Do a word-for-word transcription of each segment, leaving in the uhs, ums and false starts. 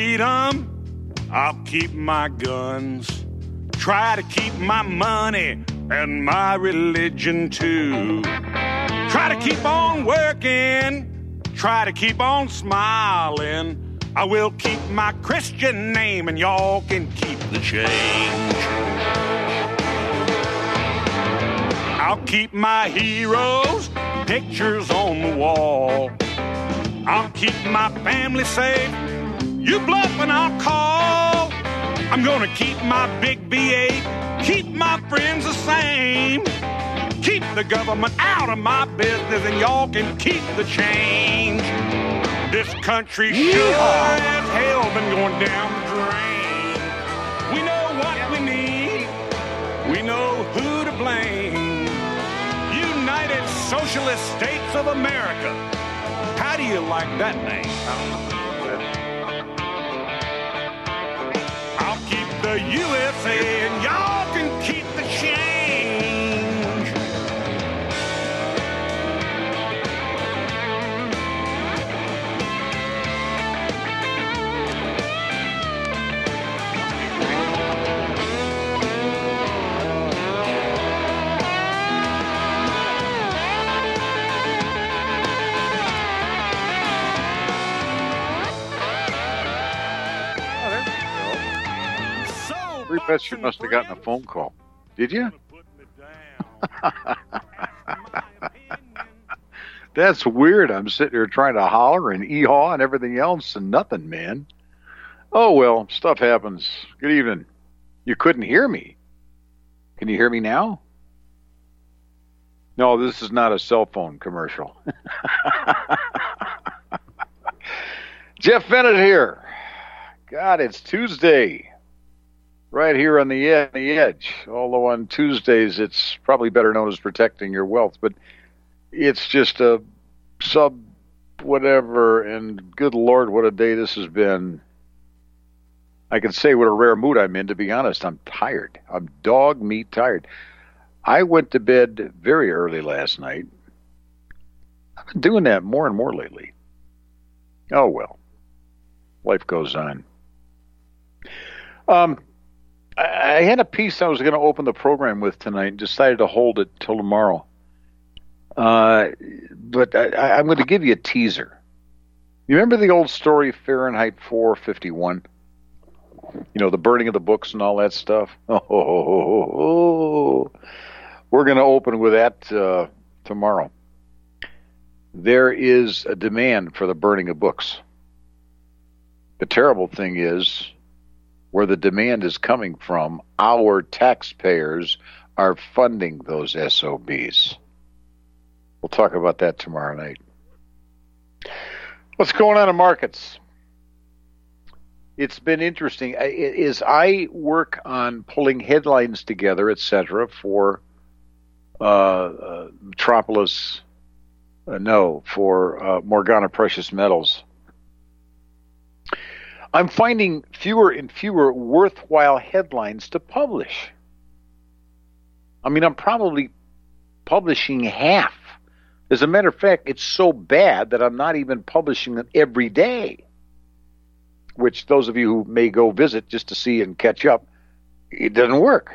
freedom, I'll keep my guns. Try to keep my money and my religion too. Try to keep on working, try to keep on smiling. I will keep my Christian name and y'all can keep the change. I'll keep my heroes' pictures on the wall. I'll keep my family safe. You bluff and I'll call. I'm gonna keep my big B eight, keep my friends the same. Keep the government out of my business and y'all can keep the change. This country sure as hell been going down the drain. We know what we need. We know who to blame. United Socialist States of America. How do you like that name? I'll keep the U S A and y'all can keep the change. We bet you must have gotten a phone call. Did you? That's weird. I'm sitting here trying to holler and ee-haw and everything else and nothing, man. Oh, well, stuff happens. Good evening. You couldn't hear me. Can you hear me now? No, this is not a cell phone commercial. Jeff Bennett here. God, it's Tuesday. Right here on the ed- the edge. Although on Tuesdays it's probably better known as protecting your wealth, but it's just a sub whatever, and good Lord, what a day this has been. I can say what a rare mood I'm in, to be honest. I'm tired. I'm dog meat tired. I went to bed very early last night. I've been doing that more and more lately. Oh, well. Life goes on. Um... I had a piece I was going to open the program with tonight and decided to hold it till tomorrow. Uh, but I, I'm going to give you a teaser. You remember the old story, Fahrenheit four fifty-one? You know, the burning of the books and all that stuff? Oh, oh, oh, oh. We're going to open with that uh, tomorrow. There is a demand for the burning of books. The terrible thing is, where the demand is coming from, our taxpayers are funding those S O Bs. We'll talk about that tomorrow night. What's going on in markets? It's been interesting. As I work on pulling headlines together, et cetera, for uh, uh, Metropolis, uh, no, for uh, Morgana Precious Metals, I'm finding fewer and fewer worthwhile headlines to publish. I mean, I'm probably publishing half. As a matter of fact, it's so bad that I'm not even publishing them every day, which those of you who may go visit just to see and catch up, it doesn't work.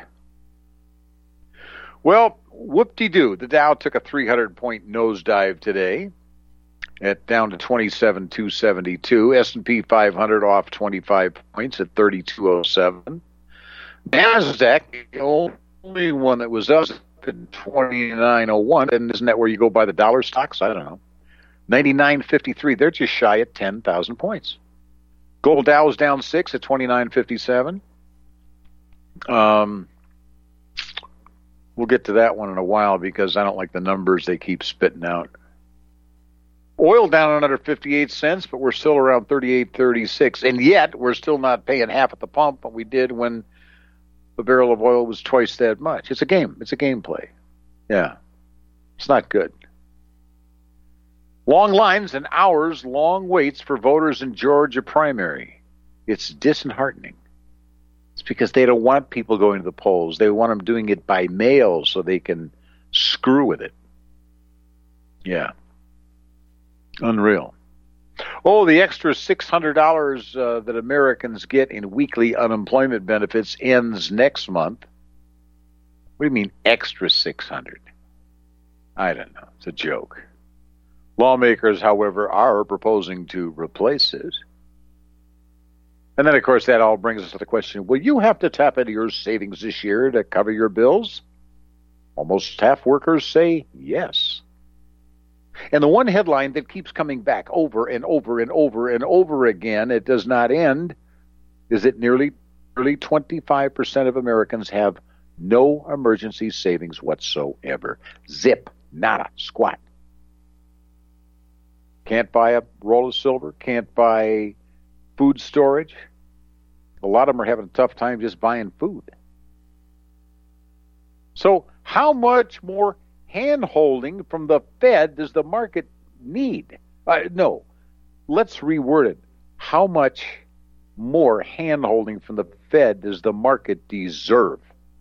Well, whoop-de-doo. The Dow took a three hundred point nosedive today. At down to twenty-seven two seventy-two. S and P five hundred off twenty-five points at thirty-two oh seven. NASDAQ, the only one that was up at twenty-nine oh one. And isn't that where you go buy the dollar stocks? I don't know. ninety-nine fifty-three. They're just shy at ten thousand points. Gold Dow is down six at twenty-nine fifty-seven. Um, we'll get to that one in a while because I don't like the numbers they keep spitting out. Oil down another fifty-eight cents, but we're still around thirty-eight thirty-six, and yet we're still not paying half at the pump what we did when the barrel of oil was twice that much. It's a game. It's a game play. Yeah. It's not good. Long lines and hours, long waits for voters in Georgia primary. It's disheartening. It's because they don't want people going to the polls. They want them doing it by mail so they can screw with it. Yeah. Unreal. Oh, the extra six hundred dollars uh, that Americans get in weekly unemployment benefits ends next month. What do you mean extra six hundred dollars? I don't know. It's a joke. Lawmakers, however, are proposing to replace it. And then, of course, that all brings us to the question, will you have to tap into your savings this year to cover your bills? Almost half workers say yes. And the one headline that keeps coming back over and over and over and over again, it does not end, is that nearly, nearly twenty-five percent of Americans have no emergency savings whatsoever. Zip, nada, squat. Can't buy a roll of silver, can't buy food storage. A lot of them are having a tough time just buying food. So how much more hand-holding from the Fed does the market need? Uh, no, let's reword it. How much more hand-holding from the Fed does the market deserve?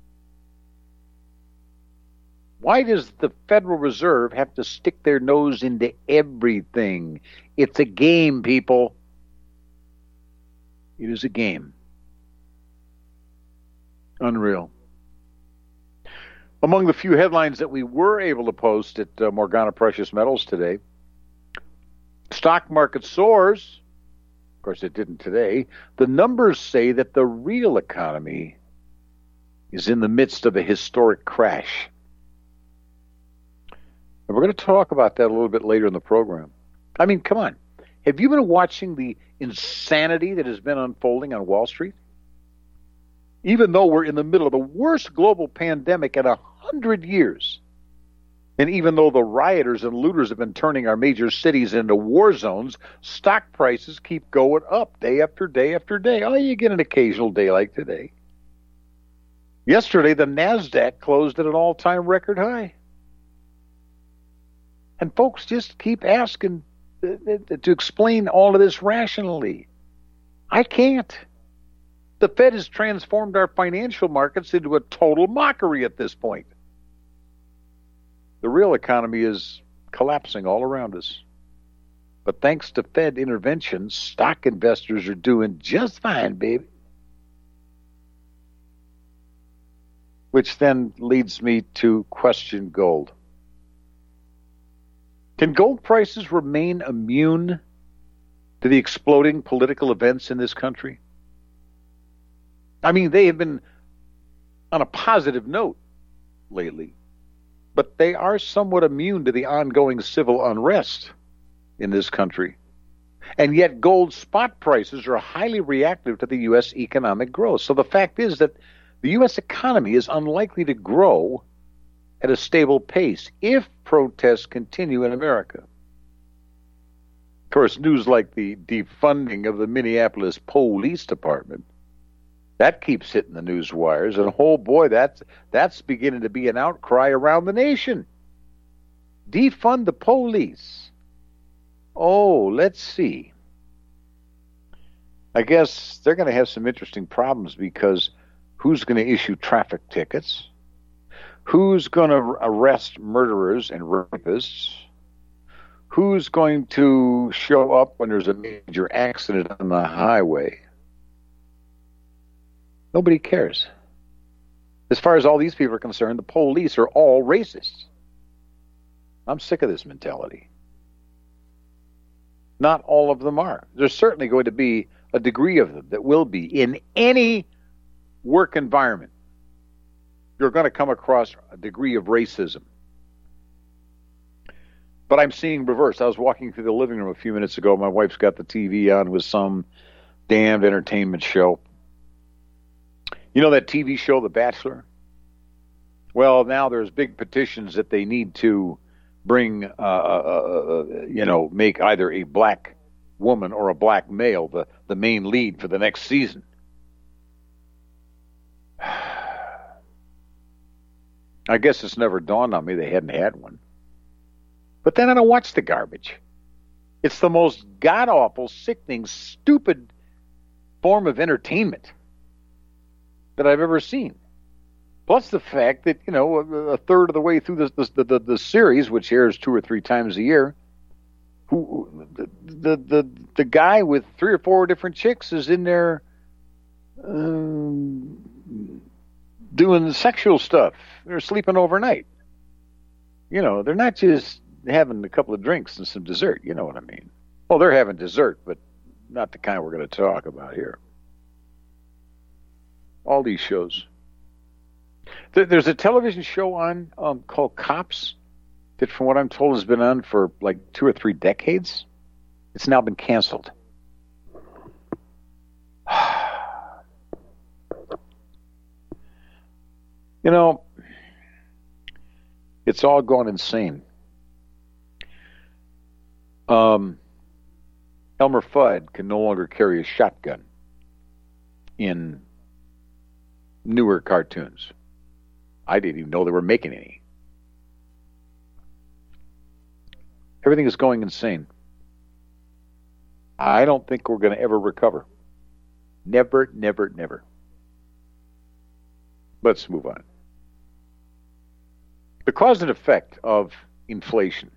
Why does the Federal Reserve have to stick their nose into everything? It's a game, people. It is a game. Unreal. Among the few headlines that we were able to post at uh, Morgana Precious Metals today, stock market soars. Of course, it didn't today. The numbers say that the real economy is in the midst of a historic crash. And we're going to talk about that a little bit later in the program. I mean, come on. Have you been watching the insanity that has been unfolding on Wall Street? Even though we're in the middle of the worst global pandemic in a hundred years, and even though the rioters and looters have been turning our major cities into war zones, stock prices keep going up day after day after day. Oh, you get an occasional day like today. Yesterday, the NASDAQ closed at an all-time record high. And folks just keep asking to explain all of this rationally. I can't. The Fed has transformed our financial markets into a total mockery at this point. The real economy is collapsing all around us. But thanks to Fed intervention, stock investors are doing just fine, baby. Which then leads me to question gold. Can gold prices remain immune to the exploding political events in this country? I mean, they have been on a positive note lately, but they are somewhat immune to the ongoing civil unrest in this country. And yet gold spot prices are highly reactive to the U S economic growth. So the fact is that the U S economy is unlikely to grow at a stable pace if protests continue in America. Of course, news like the defunding of the Minneapolis Police Department, that keeps hitting the news wires, and oh boy, that's, that's beginning to be an outcry around the nation. Defund the police. Oh, let's see. I guess they're going to have some interesting problems because who's going to issue traffic tickets? Who's going to arrest murderers and rapists? Who's going to show up when there's a major accident on the highway? Nobody cares. As far as all these people are concerned, the police are all racists. I'm sick of this mentality. Not all of them are. There's certainly going to be a degree of them that will be in any work environment. You're going to come across a degree of racism. But I'm seeing reverse. I was walking through the living room a few minutes ago. My wife's got the T V on with some damned entertainment show. You know that T V show, The Bachelor? Well, now there's big petitions that they need to bring, uh, uh, uh, you know, make either a black woman or a black male the, the main lead for the next season. I guess it's never dawned on me they hadn't had one. But then I don't watch the garbage. It's the most god-awful, sickening, stupid form of entertainment that I've ever seen. Plus the fact that, you know, a, a third of the way through the, the, the, the series, which airs two or three times a year, who the the the, the guy with three or four different chicks is in there um, doing sexual stuff. They're sleeping overnight. You know, they're not just having a couple of drinks and some dessert. You know what I mean? Well, they're having dessert, but not the kind we're going to talk about here. All these shows. There's a television show on um, called Cops that, from what I'm told, has been on for like two or three decades. It's now been canceled. You know, it's all gone insane. Um, Elmer Fudd can no longer carry a shotgun in newer cartoons. I didn't even know they were making any. Everything is going insane. I don't think we're going to ever recover. Never, never, never. Let's move on. The cause and effect of inflation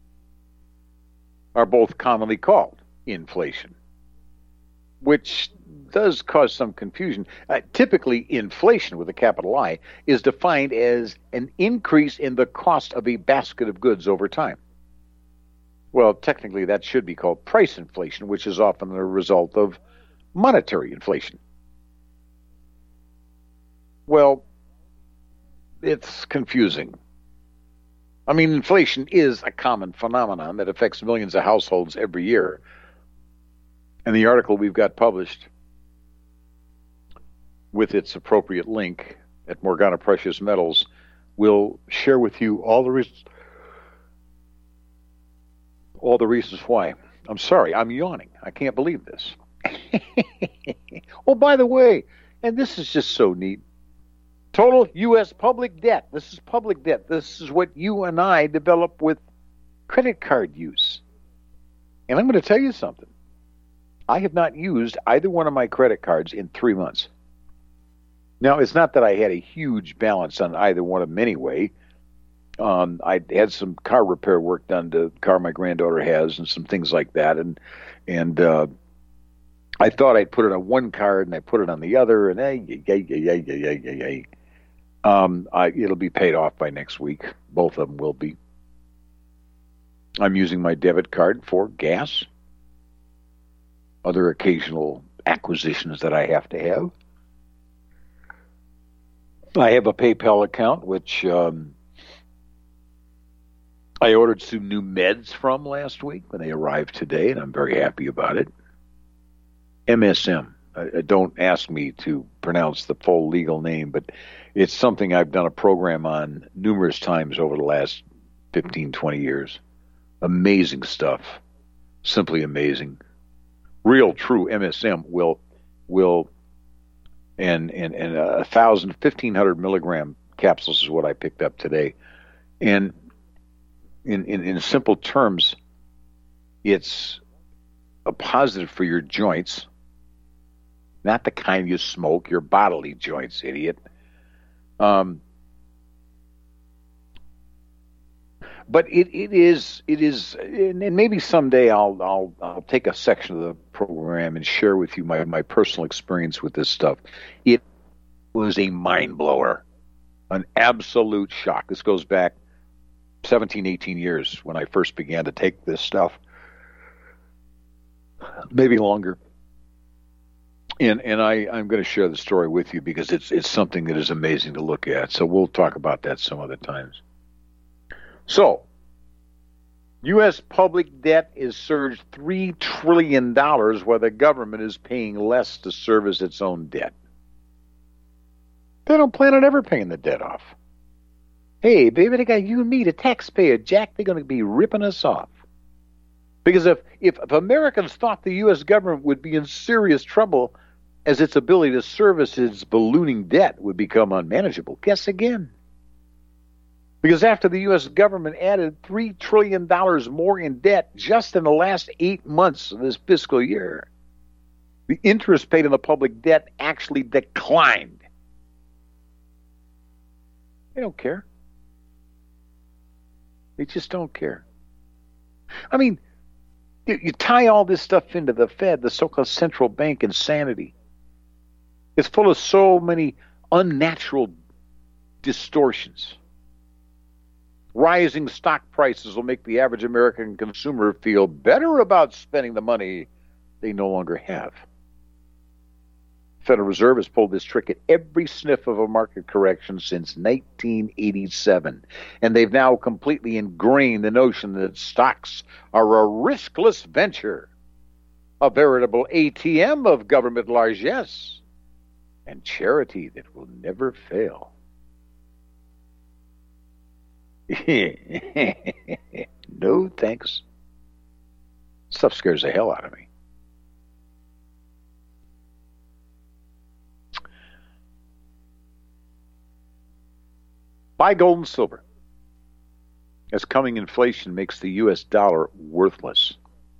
are both commonly called inflation, which does cause some confusion. Uh, typically, inflation with a capital I is defined as an increase in the cost of a basket of goods over time. Well, technically, that should be called price inflation, which is often a result of monetary inflation. Well, it's confusing. I mean, inflation is a common phenomenon that affects millions of households every year. And the article we've got published with its appropriate link at Morgana Precious Metals will share with you all the reasons all the reasons why. I'm sorry, I'm yawning. I can't believe this. Oh, by the way, and this is just so neat. Total U S public debt. This is public debt. This is what you and I develop with credit card use. And I'm going to tell you something. I have not used either one of my credit cards in three months. Now, it's not that I had a huge balance on either one of them anyway. Um, I had some car repair work done to the car my granddaughter has and some things like that. And and uh, I thought I'd put it on one card and I put it on the other. And hey, hey, hey, hey, hey, hey, hey, hey. Um, I, it'll be paid off by next week. Both of them will be. I'm using my debit card for gas, other occasional acquisitions that I have to have. I have a PayPal account, which um, I ordered some new meds from last week when they arrived today, and I'm very happy about it. M S M. Uh, don't ask me to pronounce the full legal name, but it's something I've done a program on numerous times over the last fifteen, twenty years. Amazing stuff. Simply amazing. Real, true M S M will, will, and, and, and a thousand, fifteen hundred milligram capsules is what I picked up today. And in, in, in simple terms, it's a positive for your joints. Not the kind you smoke, your bodily joints, idiot. Um, but it, it is it is, and maybe someday I'll I'll I'll take a section of the program and share with you my, my personal experience with this stuff. It was a mind blower, an absolute shock. This goes back seventeen, eighteen years when I first began to take this stuff, maybe longer. And and I, I'm going to share the story with you because it's it's something that is amazing to look at. So we'll talk about that some other times. So, U S public debt is surged three trillion dollars while the government is paying less to service its own debt. They don't plan on ever paying the debt off. Hey, baby, they got you and me, the taxpayer, Jack. They're going to be ripping us off. Because if, if, if Americans thought the U S government would be in serious trouble as its ability to service its ballooning debt would become unmanageable, guess again. Because after the U S government added three trillion dollars more in debt just in the last eight months of this fiscal year, the interest paid on the public debt actually declined. They don't care. They just don't care. I mean, You, you tie all this stuff into the Fed, the so-called central bank insanity. It's full of so many unnatural distortions. Rising stock prices will make the average American consumer feel better about spending the money they no longer have. Federal Reserve has pulled this trick at every sniff of a market correction since nineteen eighty-seven. And they've now completely ingrained the notion that stocks are a riskless venture, a veritable A T M of government largesse, and charity that will never fail. No thanks. Stuff scares the hell out of me. Buy gold and silver, as coming inflation makes the U S dollar worthless.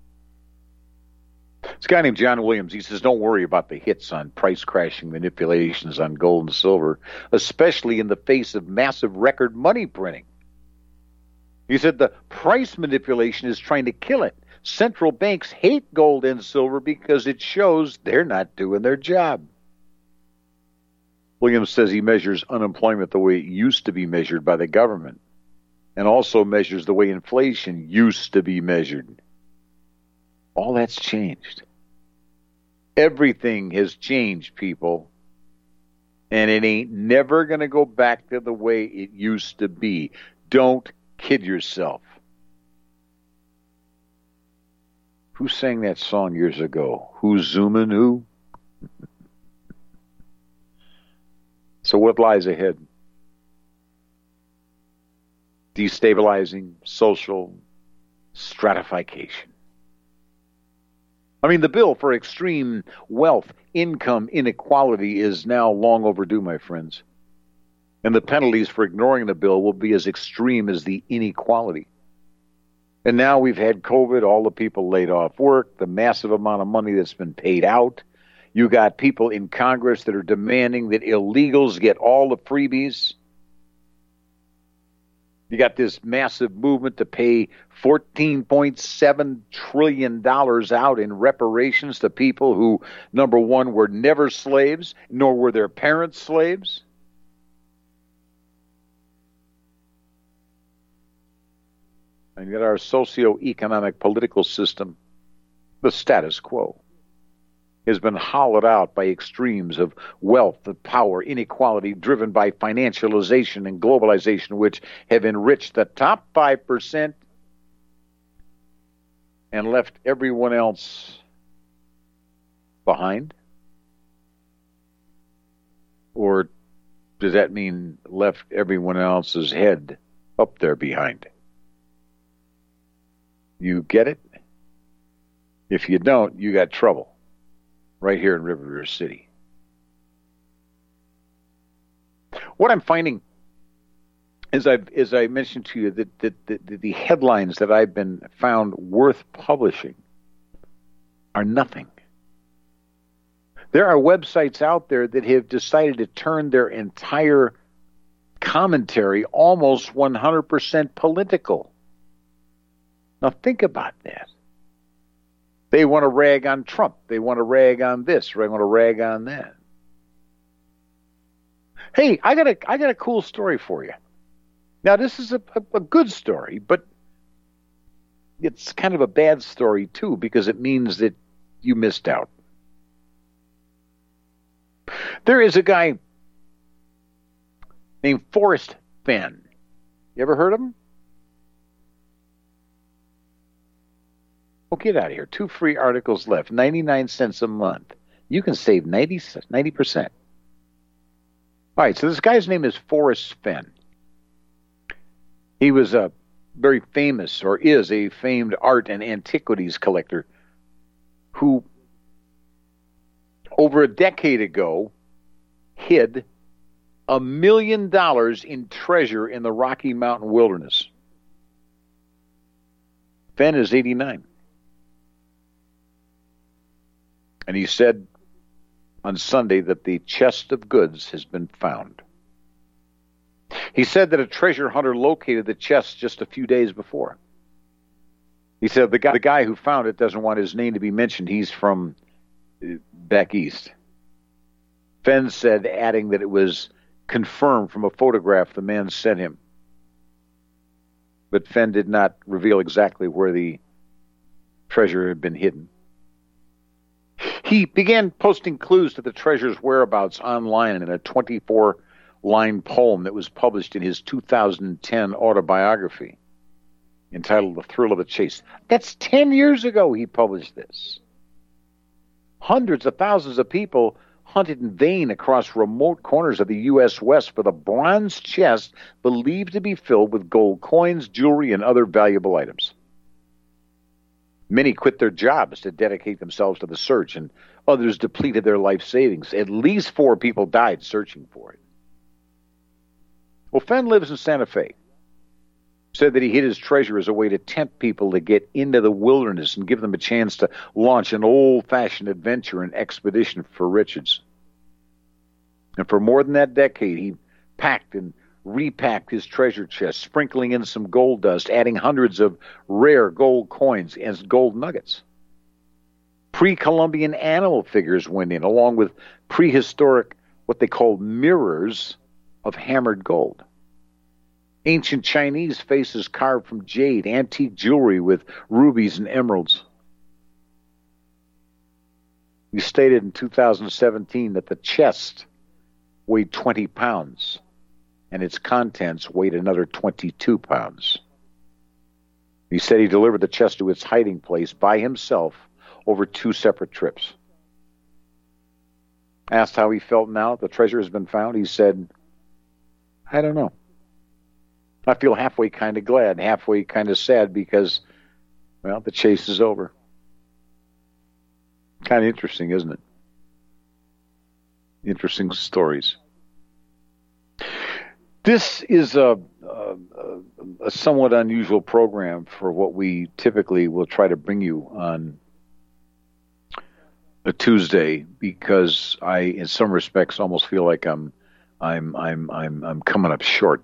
This guy named John Williams, he says, don't worry about the hits on price crashing manipulations on gold and silver, especially in the face of massive record money printing. He said the price manipulation is trying to kill it. Central banks hate gold and silver because it shows they're not doing their job. Williams says he measures unemployment the way it used to be measured by the government, and also measures the way inflation used to be measured. All that's changed. Everything has changed, people, and it ain't never going to go back to the way it used to be. Don't kid yourself. Who sang that song years ago? Who's zooming who? So what lies ahead? Destabilizing social stratification. I mean, the bill for extreme wealth, income inequality is now long overdue, my friends. And the penalties for ignoring the bill will be as extreme as the inequality. And now we've had COVID, all the people laid off work, the massive amount of money that's been paid out. You got people in Congress that are demanding that illegals get all the freebies. You got this massive movement to pay fourteen point seven trillion dollars out in reparations to people who, number one, were never slaves, nor were their parents slaves. And yet our socio-economic political system, the status quo, has been hollowed out by extremes of wealth, of power, inequality driven by financialization and globalization, which have enriched the top five percent and left everyone else behind? Or does that mean left everyone else's head up there behind? You get it? If you don't, you got trouble. Right here in River City. What I'm finding, as I as I mentioned to you, that, that, that the headlines that I've been found worth publishing are nothing. There are websites out there that have decided to turn their entire commentary almost one hundred percent political. Now think about that. They want to rag on Trump. They want to rag on this. They want to rag on that. Hey, I got a I got a cool story for you. Now, this is a, a, a good story, but it's kind of a bad story, too, because it means that you missed out. There is a guy named Forrest Fenn. You ever heard of him? Oh, get out of here. Two free articles left. ninety-nine cents a month. You can save ninety percent. All right, so this guy's name is Forrest Fenn. He was a very famous, or is a famed art and antiquities collector who, over a decade ago, hid a million dollars in treasure in the Rocky Mountain wilderness. Fenn is eighty-nine. And he said on Sunday that the chest of goods has been found. He said that a treasure hunter located the chest just a few days before. He said the guy, the guy who found it doesn't want his name to be mentioned. He's from uh, back east. Fenn said, adding that it was confirmed from a photograph the man sent him. But Fenn did not reveal exactly where the treasure had been hidden. He began posting clues to the treasure's whereabouts online in a twenty-four line poem that was published in his two thousand ten autobiography entitled The Thrill of the Chase. That's ten years ago he published this. Hundreds of thousands of people hunted in vain across remote corners of the U S West for the bronze chest believed to be filled with gold coins, jewelry, and other valuable items. Many quit their jobs to dedicate themselves to the search, and others depleted their life savings. At least four people died searching for it. Well, Fenn lives in Santa Fe. Said that he hid his treasure as a way to tempt people to get into the wilderness and give them a chance to launch an old-fashioned adventure and expedition for riches. And for more than that decade, he packed and repacked his treasure chest, sprinkling in some gold dust, adding hundreds of rare gold coins and gold nuggets. Pre-Columbian animal figures went in, along with prehistoric, what they called mirrors of hammered gold. Ancient Chinese faces carved from jade, antique jewelry with rubies and emeralds. He stated in two thousand seventeen that the chest weighed twenty pounds, and its contents weighed another twenty-two pounds. He said he delivered the chest to its hiding place by himself over two separate trips. Asked how he felt now that the treasure has been found, he said, I don't know. I feel halfway kind of glad, halfway kind of sad because, well, the chase is over. Kind of interesting, isn't it? Interesting stories. This is a, a, a somewhat unusual program for what we typically will try to bring you on a Tuesday, because I, in some respects, almost feel like I'm, I'm, I'm, I'm, I'm coming up short.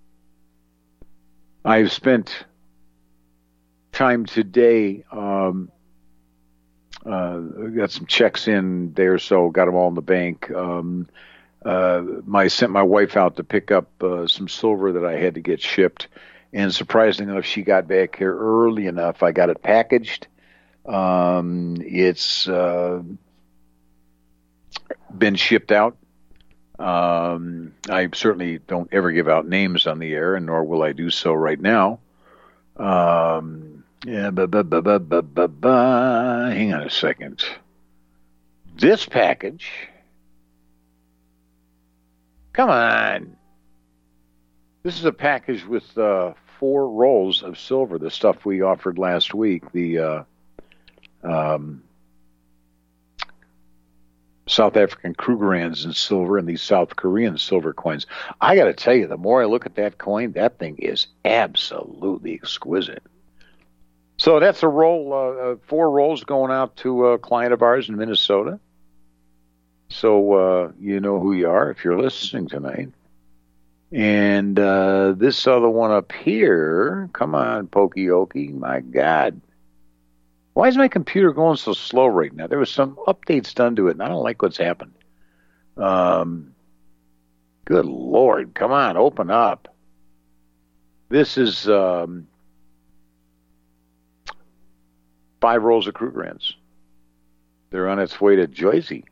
I've spent time today, um, uh, got some checks in there, so got them all in the bank. Um, uh, my sent my wife out to pick up uh, some silver that I had to get shipped, and surprisingly enough, she got back here early enough. I got it packaged. Um, it's uh, been shipped out. Um, I certainly don't ever give out names on the air, and nor will I do so right now. Um, yeah, ba ba ba ba ba ba ba. Hang on a second. This package. Come on. This is a package with uh, four rolls of silver. The stuff we offered last week. The uh, um. South African Krugerrands in silver and these South Korean silver coins. I got to tell you, the more I look at that coin, that thing is absolutely exquisite. So that's a roll, uh, four rolls going out to a client of ours in Minnesota. So uh, you know who you are if you're listening tonight. And uh, this other one up here, come on, Pokey Okie, my God. Why is my computer going so slow right now? There was some updates done to it, and I don't like what's happened. Um, good Lord, come on, open up. This is um, five rolls of Krugerrands. They're on its way to Jersey.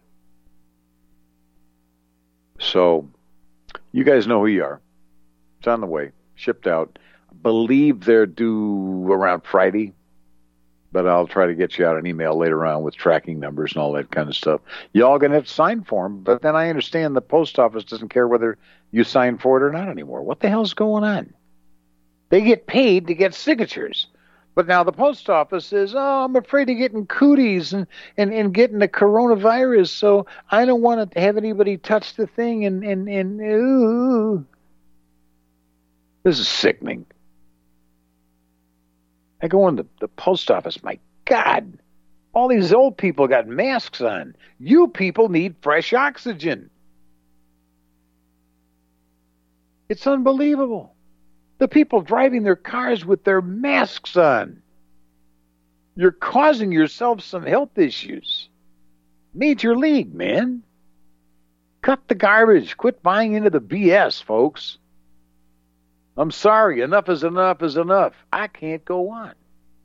So, you guys know who you are. It's on the way, shipped out. I believe they're due around Friday. But I'll try to get you out an email later on with tracking numbers and all that kind of stuff. Y'all going to have to sign for them, but then I understand the post office doesn't care whether you sign for it or not anymore. What the hell's going on? They get paid to get signatures. But now the post office says, oh, I'm afraid of getting cooties and, and, and getting the coronavirus, so I don't want to have anybody touch the thing and, and, and ooh. This is sickening. I go in the, the post office, my God, all these old people got masks on. You people need fresh oxygen. It's unbelievable. The people driving their cars with their masks on. You're causing yourself some health issues. Major league, man. Cut the garbage. Quit buying into the B S, folks. I'm sorry. Enough is enough is enough. I can't go on.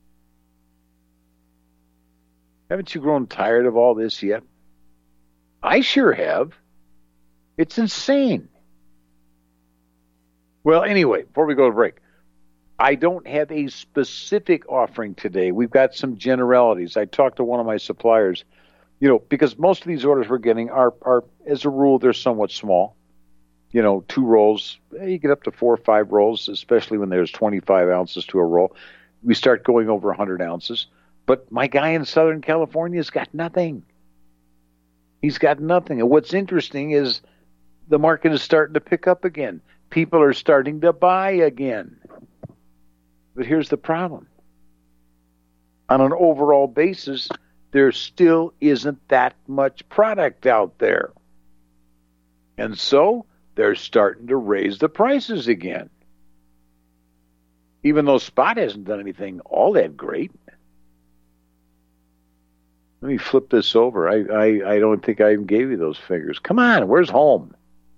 Haven't you grown tired of all this yet? I sure have. It's insane. Well, anyway, before we go to break, I don't have a specific offering today. We've got some generalities. I talked to one of my suppliers, you know, because most of these orders we're getting are, are as a rule, they're somewhat small. You know, two rolls, you get up to four or five rolls, especially when there's twenty-five ounces to a roll. We start going over one hundred ounces. But my guy in Southern California's got nothing. He's got nothing. And what's interesting is the market is starting to pick up again. People are starting to buy again. But here's the problem. On an overall basis, there still isn't that much product out there. And so they're starting to raise the prices again. Even though spot hasn't done anything all that great. Let me flip this over. I, I, I don't think I even gave you those figures. Come on, where's home?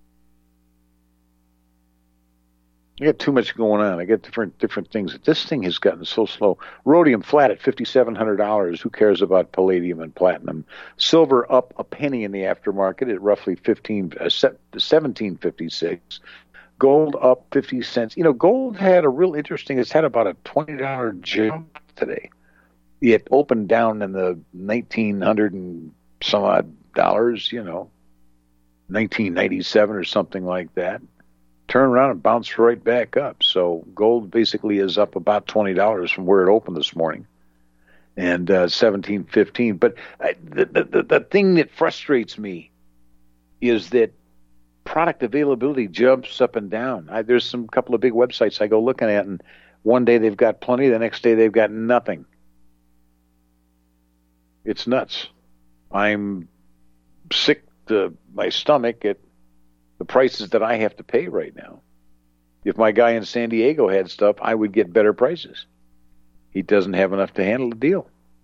I got too much going on. I got different different things. This thing has gotten so slow. Rhodium flat at fifty-seven hundred dollars. Who cares about palladium and platinum? Silver up a penny in the aftermarket at roughly fifteen, uh, seventeen fifty-six. Gold up fifty cents. You know, gold had a real interesting, it's had about a twenty dollars jump today. It opened down in the nineteen hundred and some odd dollars, you know, nineteen ninety-seven or something like that. Turned around and bounced right back up. So gold basically is up about twenty dollars from where it opened this morning, and uh, seventeen fifteen. But I, the, the the thing that frustrates me is that product availability jumps up and down. I, there's some couple of big websites I go looking at, and one day they've got plenty, the next day they've got nothing. It's nuts. I'm sick to my stomach at the prices that I have to pay right now. If my guy in San Diego had stuff, I would get better prices. He doesn't have enough to handle the deal.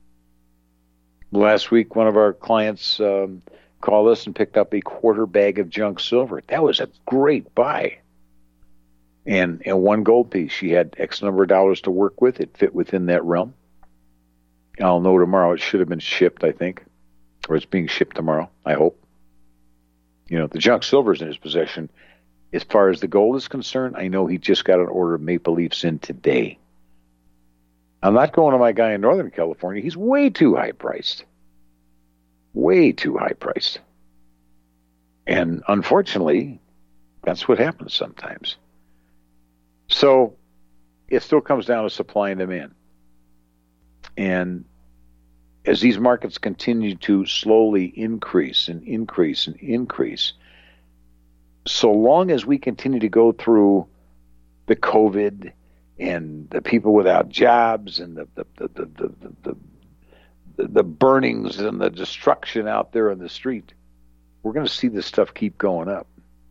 Last week, one of our clients um, called us and picked up a quarter bag of junk silver. That was a great buy. And, and one gold piece. She had X number of dollars to work with. It fit within that realm. I'll know tomorrow. It should have been shipped, I think. Or it's being shipped tomorrow, I hope. You know, the junk silver's in his possession. As far as the gold is concerned, I know he just got an order of Maple Leafs in today. I'm not going to my guy in Northern California. He's way too high priced. Way too high priced. And unfortunately, that's what happens sometimes. So it still comes down to supply and demand. And as these markets continue to slowly increase and increase and increase, so long as we continue to go through the COVID and the people without jobs and the the the the the, the, the, the burnings and the destruction out there on the street, we're going to see this stuff keep going up.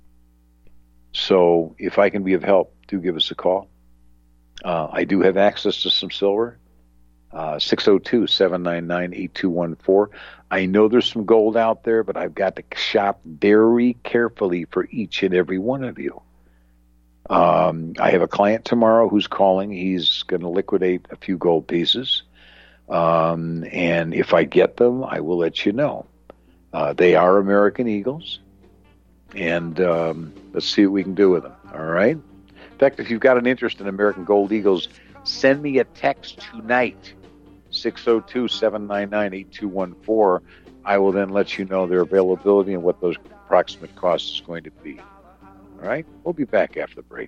So if I can be of help, do give us a call. Uh, I do have access to some silver. Uh, six oh two, seven nine nine, eight two one four. I know there's some gold out there, but I've got to shop very carefully for each and every one of you. Um, I have a client tomorrow who's calling. He's going to liquidate a few gold pieces. Um, and if I get them, I will let you know. Uh, they are American Eagles. And um, let's see what we can do with them. All right? In fact, if you've got an interest in American Gold Eagles, send me a text tonight. six oh two, seven nine nine, eight two one four. I will then let you know their availability and what those approximate costs is going to be. All right? We'll be back after the break.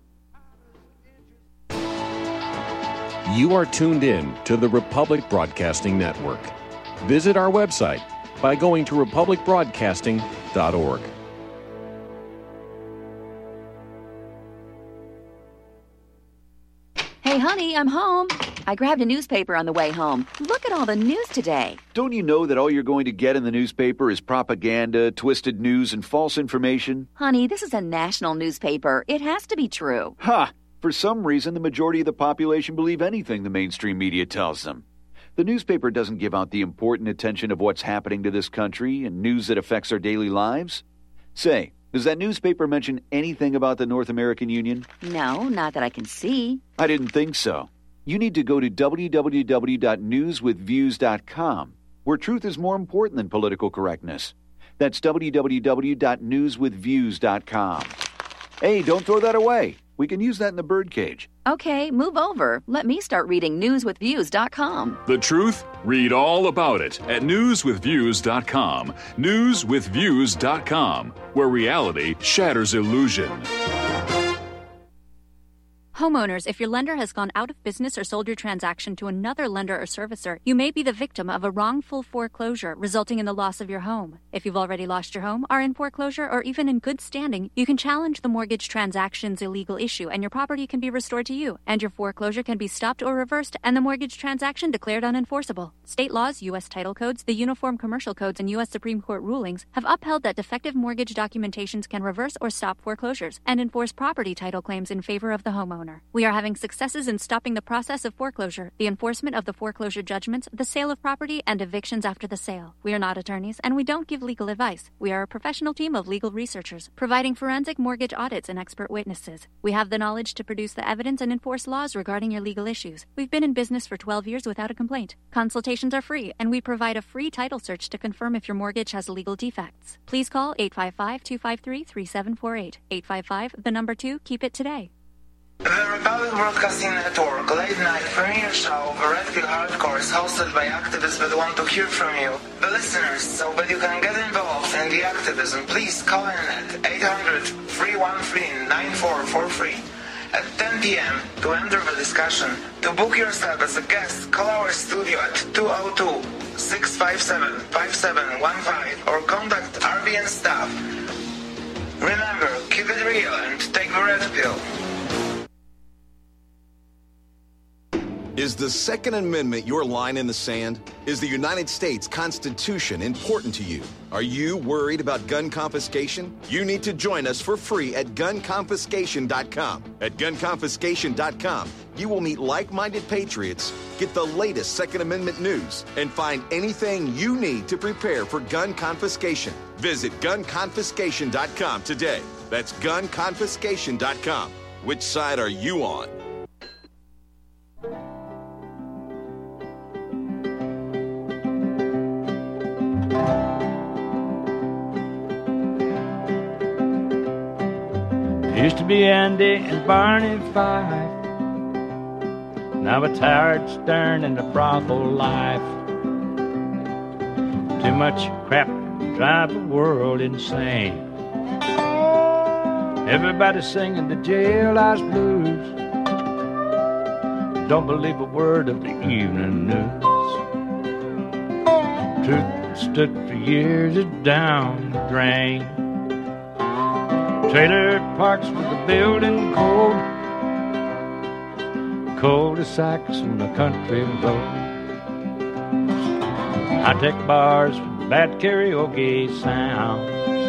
You are tuned in to the Republic Broadcasting Network. Visit our website by going to republic broadcasting dot org. Hey, honey, I'm home. I grabbed a newspaper on the way home. Look at all the news today. Don't you know that all you're going to get in the newspaper is propaganda, twisted news, and false information? Honey, this is a national newspaper. It has to be true. Ha! For some reason, the majority of the population believe anything the mainstream media tells them. The newspaper doesn't give out the important attention of what's happening to this country and news that affects our daily lives. Say, does that newspaper mention anything about the North American Union? No, not that I can see. I didn't think so. You need to go to w w w dot news with views dot com, where truth is more important than political correctness. That's w w w dot news with views dot com. Hey, don't throw that away. We can use that in the birdcage. Okay, move over. Let me start reading news with views dot com. The truth? Read all about it at news with views dot com. news with views dot com, where reality shatters illusion. Homeowners, if your lender has gone out of business or sold your transaction to another lender or servicer, you may be the victim of a wrongful foreclosure, resulting in the loss of your home. If you've already lost your home, are in foreclosure, or even in good standing, you can challenge the mortgage transaction's illegal issue, and your property can be restored to you, and your foreclosure can be stopped or reversed, and the mortgage transaction declared unenforceable. State laws, U S title codes, the Uniform Commercial Codes, and U S Supreme Court rulings have upheld that defective mortgage documentations can reverse or stop foreclosures and enforce property title claims in favor of the homeowner. We are having successes in stopping the process of foreclosure, the enforcement of the foreclosure judgments, the sale of property, and evictions after the sale. We are not attorneys, and we don't give legal advice. We are a professional team of legal researchers, providing forensic mortgage audits and expert witnesses. We have the knowledge to produce the evidence and enforce laws regarding your legal issues. We've been in business for twelve years without a complaint. Consultations are free, and we provide a free title search to confirm if your mortgage has legal defects. Please call eight five five, two five three, three seven four eight. eight five five, the number two, keep it today. The Republic Broadcasting Network late night premiere show of Red Pill Hardcore is hosted by activists that want to hear from you, the listeners. So that you can get involved in the activism, please call in at eight hundred, three one three, nine four four three. At ten p.m. to enter the discussion. To book yourself as a guest, call our studio at two oh two, six five seven, five seven one five or contact R B N staff. Remember, keep it real and take the red pill. Is the Second Amendment your line in the sand? Is the United States Constitution important to you? Are you worried about gun confiscation? You need to join us for free at gun confiscation dot com. At gun confiscation dot com, you will meet like-minded patriots, get the latest Second Amendment news, and find anything you need to prepare for gun confiscation. Visit gun confiscation dot com today. That's gun confiscation dot com. Which side are you on? Used to be Andy and Barney Fife. Now it's Howard Stern and the brothel life. Too much crap to drive the world insane. Everybody's singing the jailhouse blues. Don't believe a word of the evening news. Truth that stood for years is down the drain. Trailer parks with the building code, cul-de-sacs in the country road, high-tech bars with bad karaoke sounds.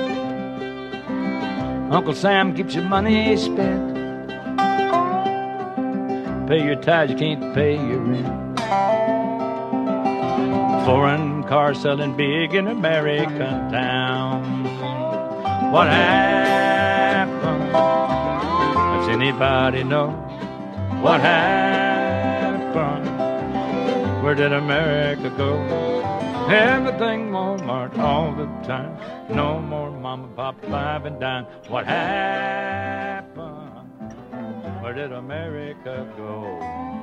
Uncle Sam keeps your money spent. Pay your tithes, you can't pay your rent. Foreign cars selling big in American towns. What happened? Does anybody know what happened? Where did America go? Everything Walmart all the time. No more mom and pop five and dime. What happened? Where did America go?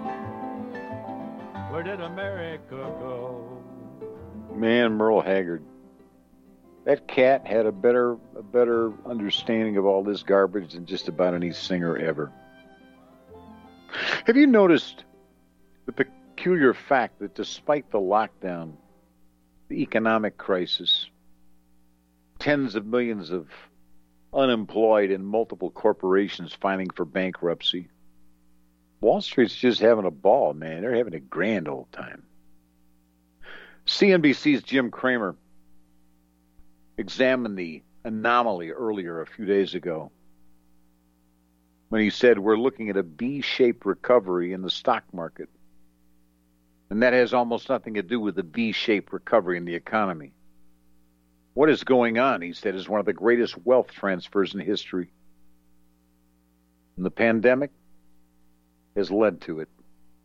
Where did America go? Man, Merle Haggard. That cat had a better a better understanding of all this garbage than just about any singer ever. Have you noticed the peculiar fact that despite the lockdown, the economic crisis, tens of millions of unemployed and multiple corporations filing for bankruptcy, Wall Street's just having a ball, man. They're having a grand old time. C N B C's Jim Cramer examined the anomaly earlier a few days ago when he said we're looking at a V-shaped recovery in the stock market. And that has almost nothing to do with the V-shaped recovery in the economy. What is going on, he said, is one of the greatest wealth transfers in history. And the pandemic has led to it.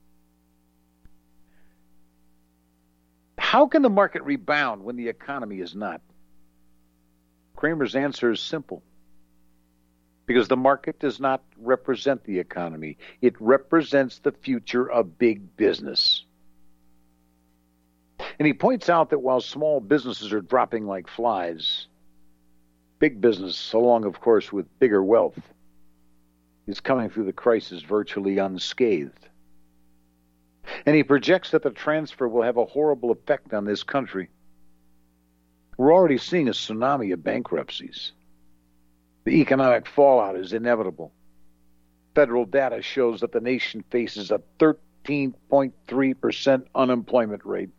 How can the market rebound when the economy is not? Cramer's answer is simple. Because the market does not represent the economy. It represents the future of big business. And he points out that while small businesses are dropping like flies, big business, along, of course, with bigger wealth, is coming through the crisis virtually unscathed. And he projects that the transfer will have a horrible effect on this country. We're already seeing a tsunami of bankruptcies. The economic fallout is inevitable. Federal data shows that the nation faces a thirteen point three percent unemployment rate.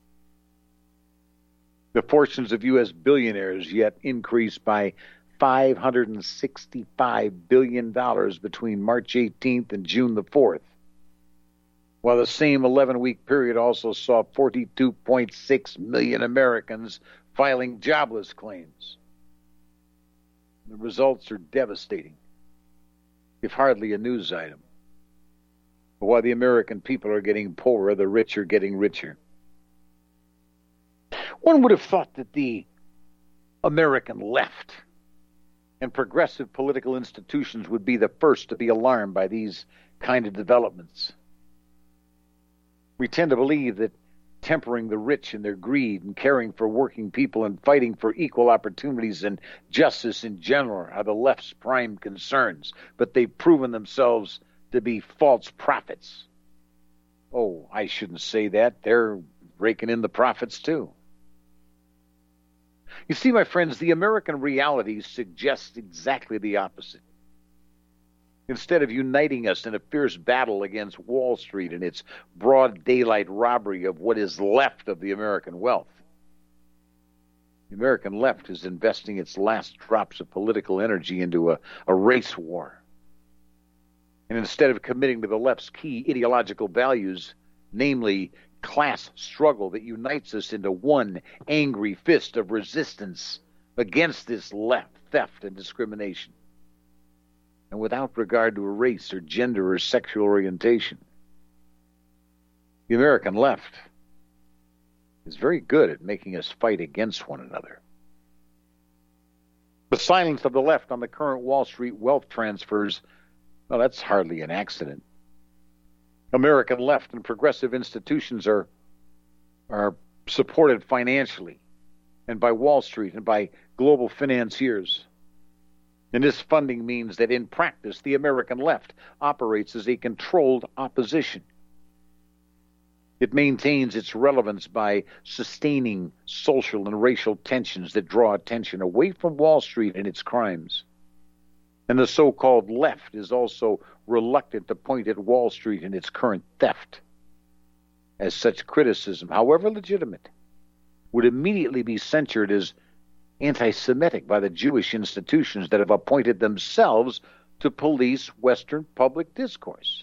The fortunes of U S billionaires yet increased by five hundred sixty-five billion dollars between March eighteenth and June the fourth, while the same eleven-week period also saw forty-two point six million Americans filing jobless claims. The results are devastating, if hardly a news item. But while the American people are getting poorer, the rich are getting richer. One would have thought that the American left and progressive political institutions would be the first to be alarmed by these kind of developments. We tend to believe that tempering the rich in their greed and caring for working people and fighting for equal opportunities and justice in general are the left's prime concerns, but they've proven themselves to be false prophets. Oh, I shouldn't say that. They're raking in the profits too. You see, my friends, the American reality suggests exactly the opposite. Instead of uniting us in a fierce battle against Wall Street and its broad daylight robbery of what is left of the American wealth, the American left is investing its last drops of political energy into a, a race war. And instead of committing to the left's key ideological values, namely class struggle that unites us into one angry fist of resistance against this left theft and discrimination, and without regard to a race or gender or sexual orientation. The American left is very good at making us fight against one another. The silence of the left on the current Wall Street wealth transfers, well, that's hardly an accident. American left and progressive institutions are, are supported financially and by Wall Street and by global financiers. And this funding means that in practice, the American left operates as a controlled opposition. It maintains its relevance by sustaining social and racial tensions that draw attention away from Wall Street and its crimes. And the so-called left is also reluctant to point at Wall Street and its current theft. As such criticism, however legitimate, would immediately be censured as anti-Semitic by the Jewish institutions that have appointed themselves to police Western public discourse.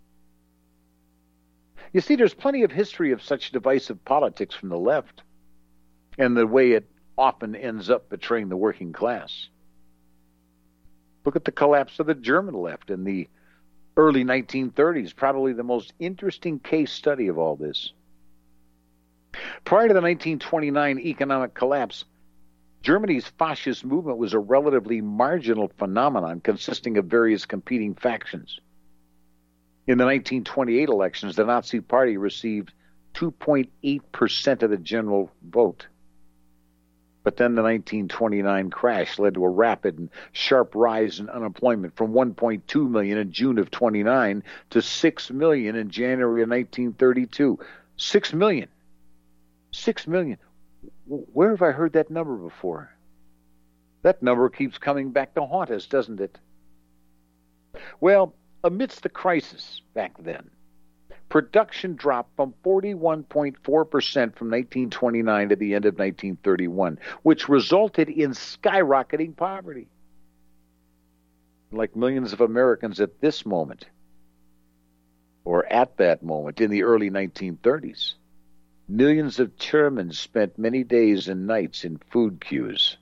You see, there's plenty of history of such divisive politics from the left, and the way it often ends up betraying the working class. Look at the collapse of the German left in the early nineteen thirties, probably the most interesting case study of all this. Prior to the nineteen twenty-nine economic collapse, Germany's fascist movement was a relatively marginal phenomenon consisting of various competing factions. In the nineteen twenty-eight elections, the Nazi Party received two point eight percent of the general vote. But then the nineteen twenty-nine crash led to a rapid and sharp rise in unemployment from one point two million in June of twenty-nine to six million in January of nineteen thirty-two. Six million. Six million. Where have I heard that number before? That number keeps coming back to haunt us, doesn't it? Well, amidst the crisis back then, production dropped from forty-one point four percent from nineteen twenty-nine to the end of nineteen thirty-one, which resulted in skyrocketing poverty. Like millions of Americans at this moment, or at that moment in the early nineteen thirties, millions of Germans spent many days and nights in food queues.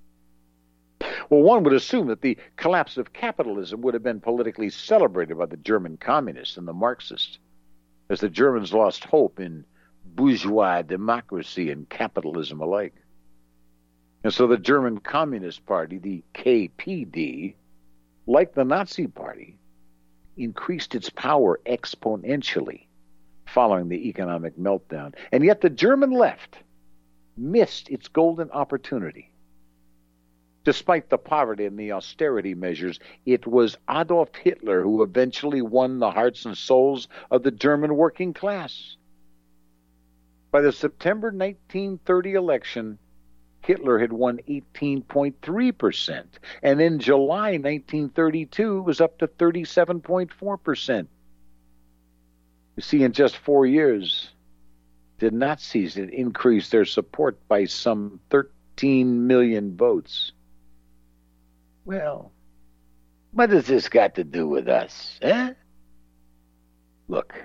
Well, one would assume that the collapse of capitalism would have been politically celebrated by the German communists and the Marxists, as the Germans lost hope in bourgeois democracy and capitalism alike. And so the German Communist Party, the K P D, like the Nazi Party, increased its power exponentially following the economic meltdown. And yet the German left missed its golden opportunity. Despite the poverty and the austerity measures, it was Adolf Hitler who eventually won the hearts and souls of the German working class. By the September nineteen thirty election, Hitler had won eighteen point three percent, and in July nineteen thirty-two, it was up to thirty-seven point four percent. You see, in just four years, the Nazis had increased their support by some thirteen million votes. Well, what has this got to do with us, eh? Look,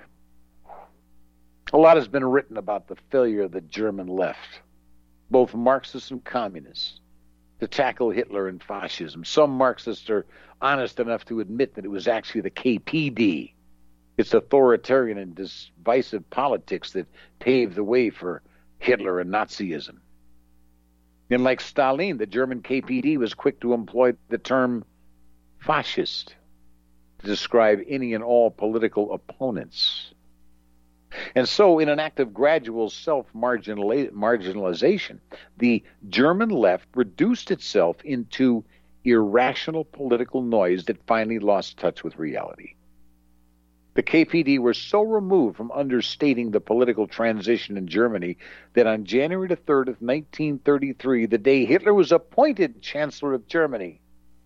a lot has been written about the failure of the German left, both Marxists and communists, to tackle Hitler and fascism. Some Marxists are honest enough to admit that it was actually the K P D, its authoritarian and divisive politics, that paved the way for Hitler and Nazism. And like Stalin, the German K P D was quick to employ the term fascist to describe any and all political opponents. And so, in an act of gradual self-marginalization, the German left reduced itself into irrational political noise that finally lost touch with reality. The K P D were so removed from understating the political transition in Germany that on January the third of nineteen thirty-three, the day Hitler was appointed Chancellor of Germany,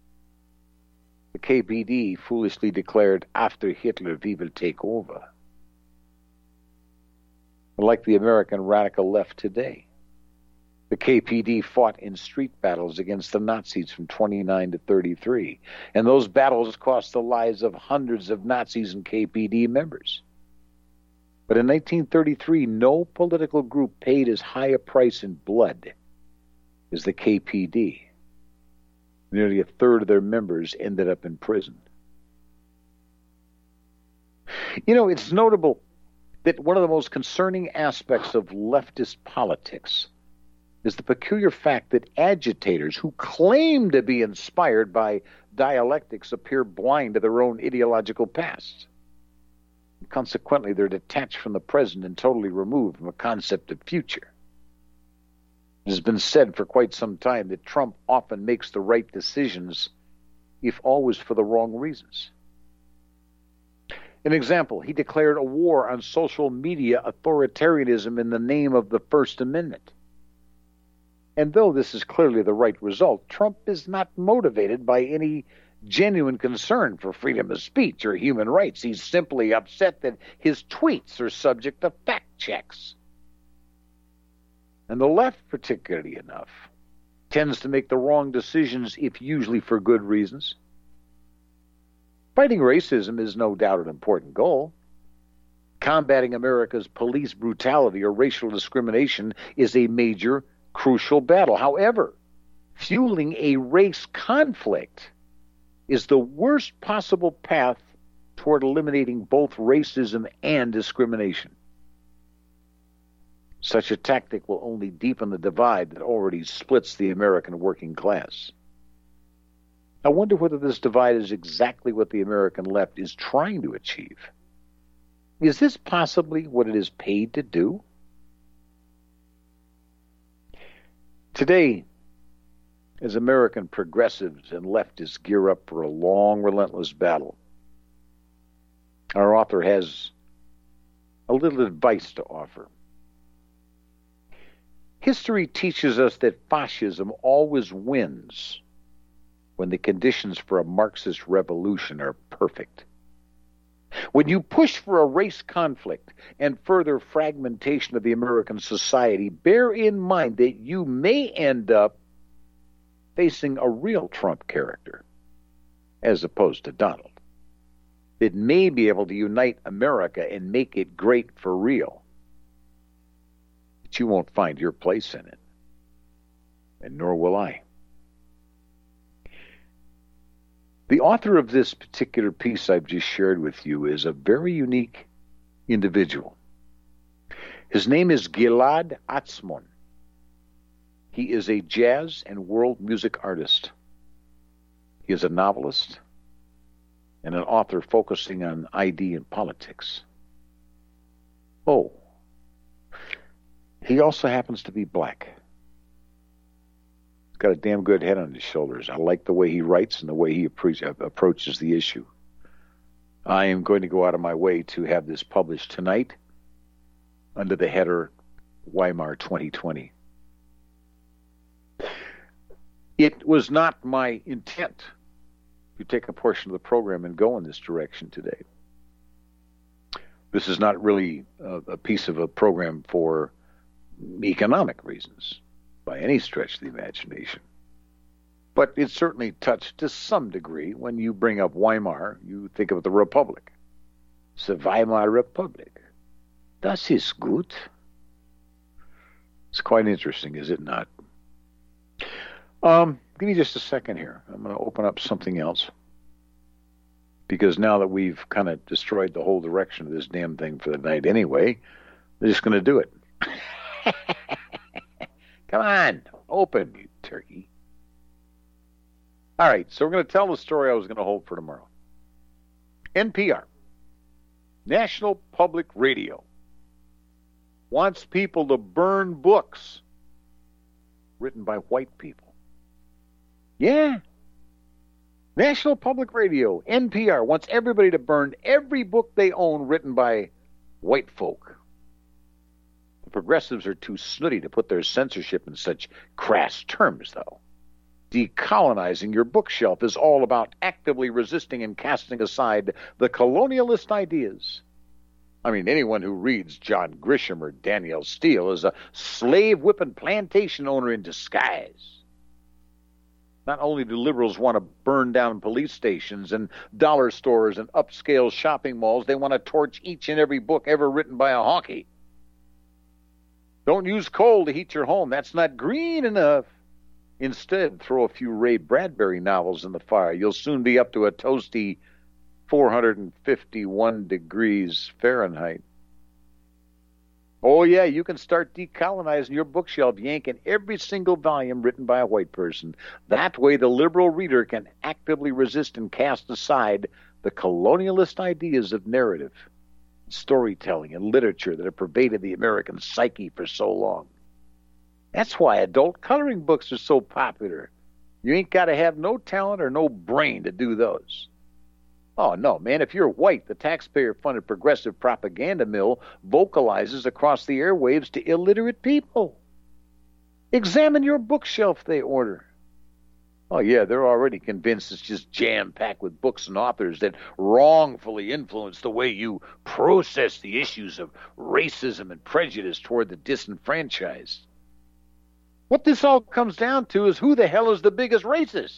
the K P D foolishly declared, "After Hitler, we will take over." Like the American radical left today, the K P D fought in street battles against the Nazis from twenty-nine to thirty-three, and those battles cost the lives of hundreds of Nazis and K P D members. But in nineteen thirty-three, no political group paid as high a price in blood as the K P D. Nearly a third of their members ended up in prison. You know, it's notable that one of the most concerning aspects of leftist politics is the peculiar fact that agitators who claim to be inspired by dialectics appear blind to their own ideological past. Consequently, they're detached from the present and totally removed from a concept of future. It has been said for quite some time that Trump often makes the right decisions, if always for the wrong reasons. An example, he declared a war on social media authoritarianism in the name of the First Amendment. And though this is clearly the right result, Trump is not motivated by any genuine concern for freedom of speech or human rights. He's simply upset that his tweets are subject to fact checks. And the left, particularly enough, tends to make the wrong decisions, if usually for good reasons. Fighting racism is no doubt an important goal. Combating America's police brutality or racial discrimination is a major, crucial battle. However, fueling a race conflict is the worst possible path toward eliminating both racism and discrimination. Such a tactic will only deepen the divide that already splits the American working class. I wonder whether this divide is exactly what the American left is trying to achieve. Is this possibly what it is paid to do? Today, as American progressives and leftists gear up for a long, relentless battle, our author has a little advice to offer. History teaches us that fascism always wins when the conditions for a Marxist revolution are perfect. When you push for a race conflict and further fragmentation of the American society, bear in mind that you may end up facing a real Trump character as opposed to Donald. that may be able to unite America and make it great for real. But you won't find your place in it, and nor will I. The author of this particular piece I've just shared with you is a very unique individual. His name is Gilad Atzmon. He is a jazz and world music artist. He is a novelist and an author focusing on I D and politics. Oh, he also happens to be black. He's got a damn good head on his shoulders. I like the way he writes and the way he appro- approaches the issue. I am going to go out of my way to have this published tonight under the header Weimar twenty twenty. It was not my intent to take a portion of the program and go in this direction today. This is not really a, a piece of a program for economic reasons by any stretch of the imagination. But it certainly touched to some degree. When you bring up Weimar, you think of the Republic. It's the Weimar Republic. Das ist gut. It's quite interesting, is it not? Um, give me just a second here. I'm going to open up something else. Because now that we've kind of destroyed the whole direction of this damn thing for the night anyway, we're just going to do it. Come on, open, you turkey. All right, so we're going to tell the story I was going to hold for tomorrow. N P R, National Public Radio, wants people to burn books written by white people. Yeah. National Public Radio, N P R, wants everybody to burn every book they own written by white folk. The progressives are too snooty to put their censorship in such crass terms, though. Decolonizing your bookshelf is all about actively resisting and casting aside the colonialist ideas. I mean, anyone who reads John Grisham or Danielle Steele is a slave-whipping plantation owner in disguise. Not only do liberals want to burn down police stations and dollar stores and upscale shopping malls, they want to torch each and every book ever written by a honky. Don't use coal to heat your home. That's not green enough. Instead, throw a few Ray Bradbury novels in the fire. You'll soon be up to a toasty four hundred fifty-one degrees Fahrenheit. Oh, yeah, you can start decolonizing your bookshelf, yanking every single volume written by a white person. That way the liberal reader can actively resist and cast aside the colonialist ideas of narrative, storytelling, and literature that have pervaded the American psyche for so long. That's why adult coloring books are so popular. You ain't got to have no talent or no brain to do those. Oh, no, man, if you're white, the taxpayer-funded progressive propaganda mill vocalizes across the airwaves to illiterate people. Examine your bookshelf, they order. Oh, yeah, they're already convinced it's just jam-packed with books and authors that wrongfully influence the way you process the issues of racism and prejudice toward the disenfranchised. What this all comes down to is who the hell is the biggest racist?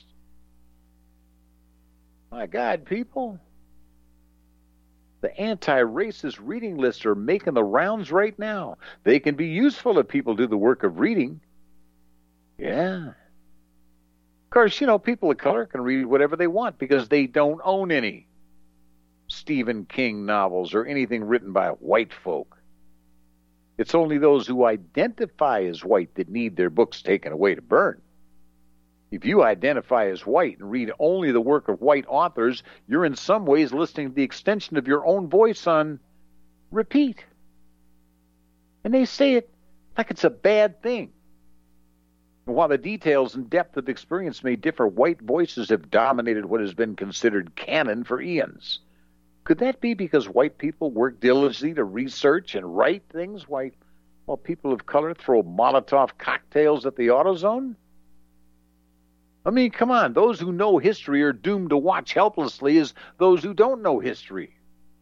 My God, people. The anti-racist reading lists are making the rounds right now. They can be useful if people do the work of reading. Yeah. Of course, you know, people of color can read whatever they want because they don't own any Stephen King novels or anything written by white folk. It's only those who identify as white that need their books taken away to burn. If you identify as white and read only the work of white authors, you're in some ways listening to the extension of your own voice on repeat. And they say it like it's a bad thing. And while the details and depth of experience may differ, white voices have dominated what has been considered canon for eons. Could that be because white people work diligently to research and write things while, while people of color throw Molotov cocktails at the AutoZone? I mean, come on, those who know history are doomed to watch helplessly as those who don't know history.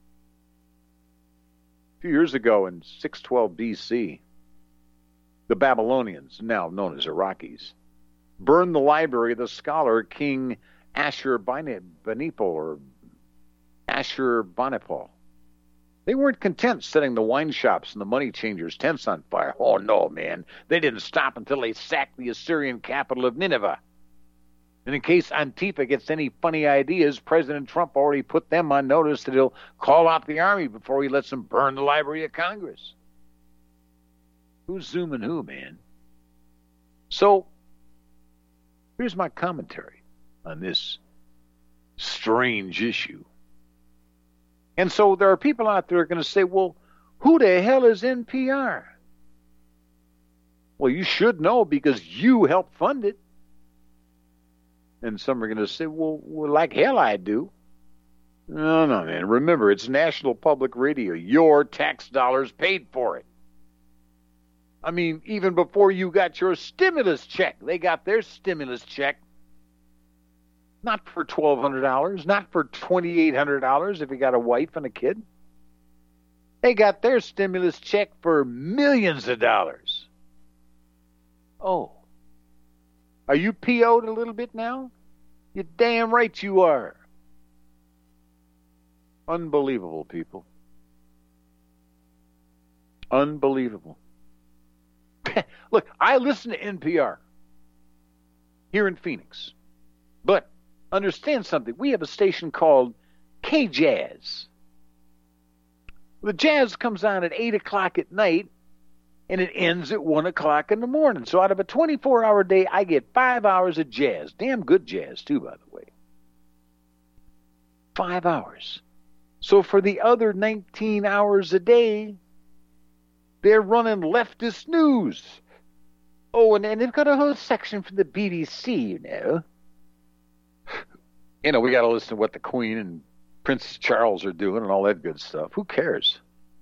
A few years ago in six twelve B C, the Babylonians, now known as Iraqis, burned the library of the scholar King Ashur-banipal, or Ashurbanipal. They weren't content setting the wine shops and the money changers' tents on fire. Oh, no, man. They didn't stop until they sacked the Assyrian capital of Nineveh. And in case Antifa gets any funny ideas, President Trump already put them on notice that he'll call out the army before he lets them burn the Library of Congress. Who's zooming who, man? So, here's my commentary on this strange issue. And so there are people out there going to say, well, who the hell is N P R? Well, you should know because you helped fund it. And some are going to say, well, well, like hell I do. No, no, man. Remember, it's National Public Radio. Your tax dollars paid for it. I mean, even before you got your stimulus check, they got their stimulus check. Not for twelve hundred dollars, not for twenty-eight hundred dollars if you got a wife and a kid. They got their stimulus check for millions of dollars. Oh. Are you P O'd a little bit now? You're damn right you are. Unbelievable, people. Unbelievable. Look, I listen to N P R here in Phoenix. But understand something. We have a station called K-Jazz. The jazz comes on at eight o'clock at night, and it ends at one o'clock in the morning. So out of a twenty-four hour day, I get five hours of jazz. Damn good jazz, too, by the way. Five hours. So for the other nineteen hours a day, they're running leftist news. Oh, and, and they've got a whole section from the B B C, you know. You know, we got to listen to what the Queen and Prince Charles are doing and all that good stuff. Who cares?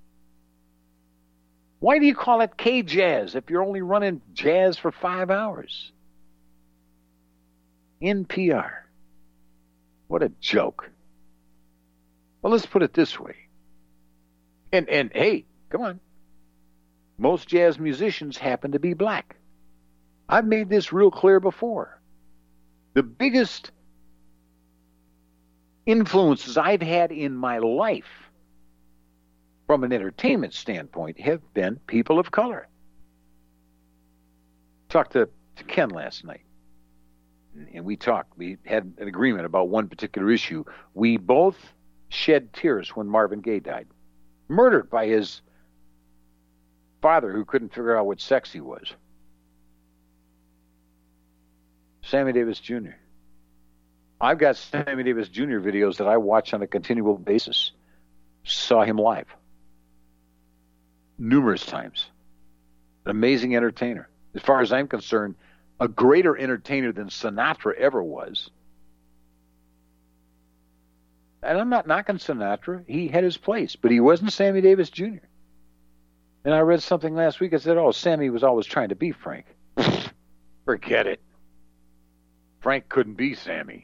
Why do you call it K-Jazz if you're only running jazz for five hours? N P R. What a joke. Well, let's put it this way. And, and hey, come on. Most jazz musicians happen to be black. I've made this real clear before. The biggest influences I've had in my life from an entertainment standpoint have been people of color. Talked to, to Ken last night, and we talked. We had an agreement about one particular issue. We both shed tears when Marvin Gaye died, murdered by his father who couldn't figure out what sex he was. Sammy Davis Junior I've got Sammy Davis Junior videos that I watch on a continual basis. Saw him live numerous times. An amazing entertainer. As far as I'm concerned, a greater entertainer than Sinatra ever was. And I'm not knocking Sinatra. He had his place, but he wasn't Sammy Davis Junior And I read something last week that said, oh, Sammy was always trying to be Frank. Forget it. Frank couldn't be Sammy.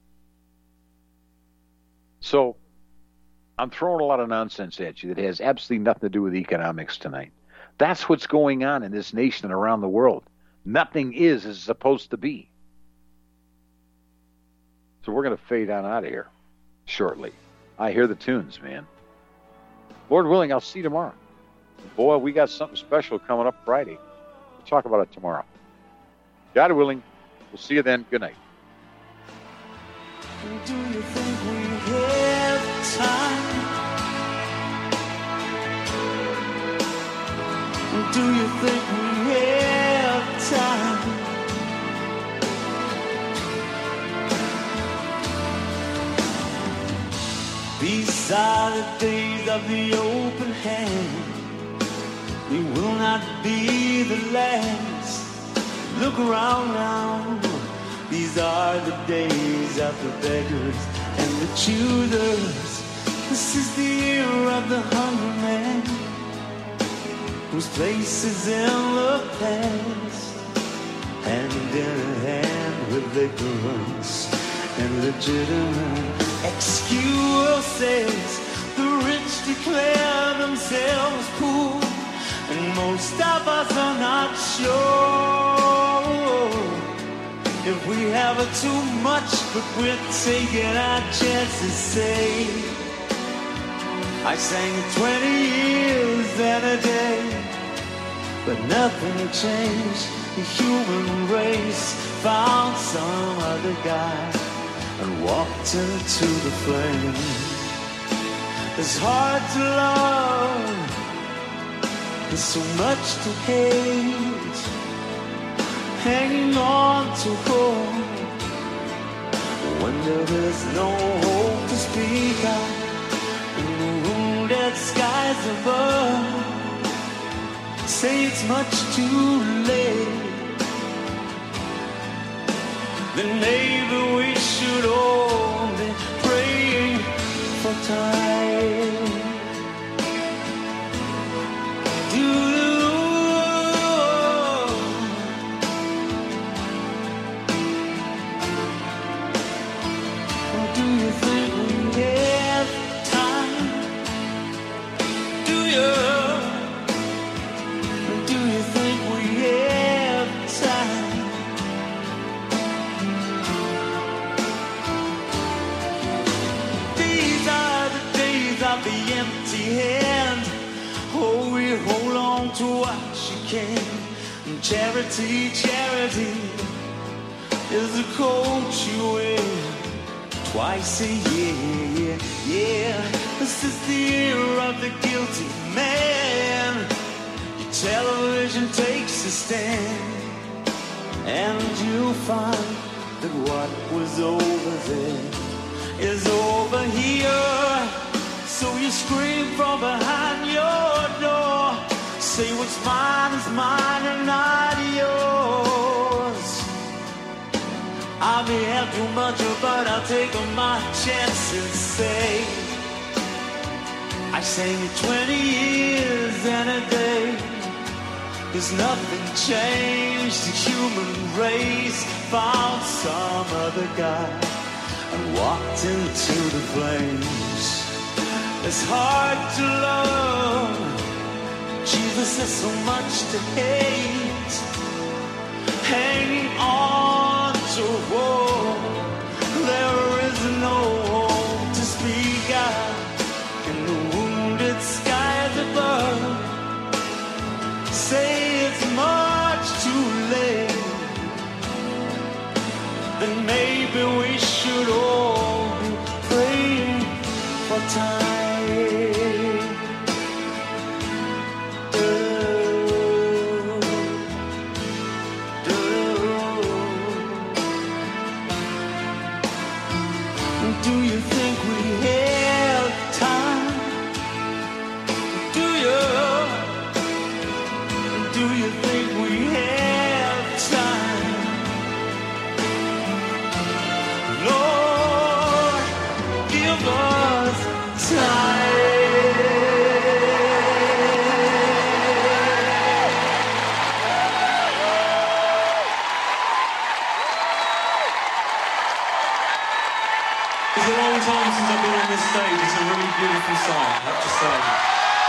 So I'm throwing a lot of nonsense at you that has absolutely nothing to do with economics tonight. That's what's going on in this nation and around the world. Nothing is as it's supposed to be. So we're going to fade on out of here shortly. I hear the tunes, man. Lord willing, I'll see you tomorrow. Boy, we got something special coming up Friday. We'll talk about it tomorrow. God willing, we'll see you then. Good night. Do you think we have time? Do you think we have time? These are the days of the open hand. We will not be the last. Look around now. These are the days of the beggars and the choosers. This is the year of the hungry man, whose place is in the past, hand in hand with ignorance and legitimate excuses. The rich declare themselves poor, and most of us are not sure if we have too much, but we're taking our chances safe. I sang twenty years and a day, but nothing changed. The human race found some other guy and walked into the flame. It's hard to love, there's so much to hate, hanging on to hope when there's no hope to speak out in the wounded skies above. Say it's much too late, then maybe we should all be praying for time. Do Do you think we have time? Do you? Do you think we have time? These are the days of the empty hand. Oh, we hold on to what you can. Charity, charity is the coat you wear twice a year, yeah. This is the year of the guilty man. Your television takes a stand, and you'll find that what was over there is over here. So you scream from behind your door, say what's mine is mine and not yours. I may have too much, but I'll take my chances. Say I sang it twenty years and a day. There's nothing changed. The human race found some other guy and walked into the flames. It's hard to love. Jesus has so much to hate. Hanging on to hope, there is no hope to speak out in the wounded skies above. Say it's much too late, then maybe we should all be praying for time. Do you think we have time? Do you? Do you think we have time? Lord, give us time. It's a long time since I've been on this stage. It's a really beautiful song, I have to say.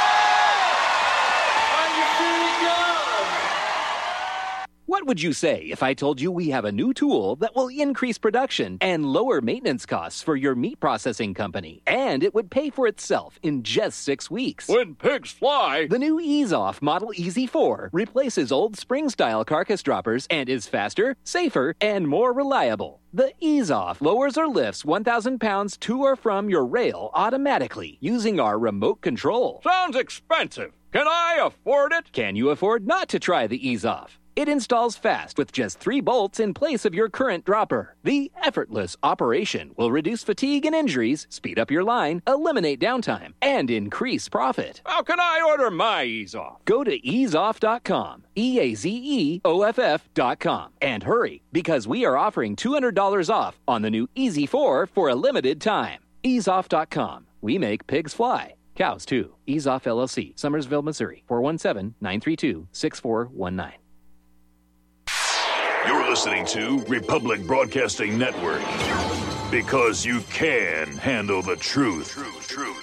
What would you say if I told you we have a new tool that will increase production and lower maintenance costs for your meat processing company? And it would pay for itself in just six weeks. When pigs fly! The new Ease Off Model E Z four replaces old spring-style carcass droppers and is faster, safer, and more reliable. The Ease Off lowers or lifts one thousand pounds to or from your rail automatically using our remote control. Sounds expensive. Can I afford it? Can you afford not to try the Ease Off? It installs fast with just three bolts in place of your current dropper. The effortless operation will reduce fatigue and injuries, speed up your line, eliminate downtime, and increase profit. How can I order my Ease Off? Go to ease off dot com, E A Z E O F F dot com, and hurry, because we are offering two hundred dollars off on the new E Z four for a limited time. ease off dot com. We make pigs fly. Cows, too. Ease Off L L C, Summersville, Missouri, four one seven, nine three two, six four one nine. You're listening to Republic Broadcasting Network. Because you can handle the truth. Truth, truth.